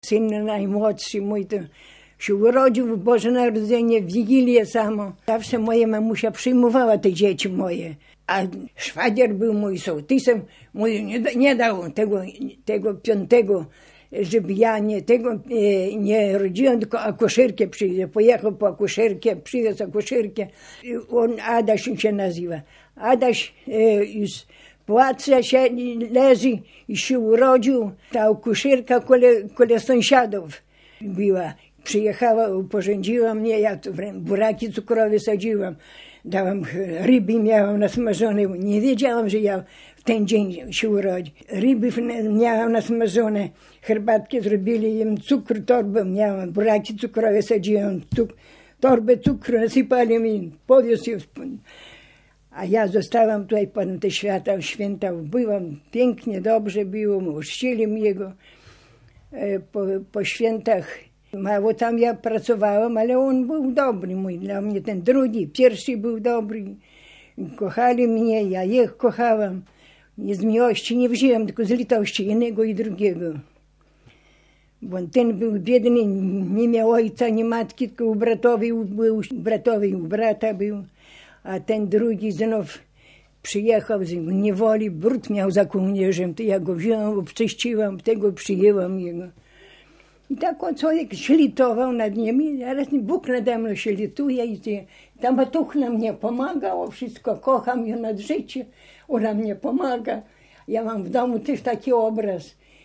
Syn najmłodszy mój to się urodził w Boże Narodzenie, w Wigilię samo. Zawsze moja mamusia przyjmowała te dzieci moje. A szwagier był mój sołtysem, mój nie dał tego piątego, żeby ja nie rodziłem, tylko akuszerkę przywiózł. Pojechał po akuszerkę, przywiózł akuszerkę. On Adaś się nazywa. Adaś już płacze się leży i się urodził. Ta akuszerka koło sąsiadów była. Przyjechała, uporządziła mnie, ja tu buraki cukrowe sadziłam. Dałam ryby, miałam nasmażone. Nie wiedziałam, że ja w ten dzień się urodzi. Ryby miałam nasmażone, herbatki zrobili im, cukru, torbę miałam, buraki cukrowe sadziłam, torbę cukru nasypali mi, powiózł. A ja zostałam tutaj potem te święta byłam, pięknie, dobrze było, uczcili mnie go po świętach. Mało tam ja pracowałam, ale on był dobry mój dla mnie, ten drugi, pierwszy był dobry. Kochali mnie, ja ich kochałam. Z miłości nie wzięłam, tylko z litości jednego i drugiego. Bo ten był biedny, nie miał ojca, ani matki, tylko u brata był. A ten drugi znów przyjechał z niewoli, brud miał za kołnierzem, to ja go wzięłam, obczyściłam, tego przyjęłam jego. I tak on człowiek się litował nad nimi, a raz Bóg nade mną się lituje i ta matuchna mnie pomaga, wszystko kocham ją nad życie, ona mnie pomaga. Ja mam w domu też taki obraz.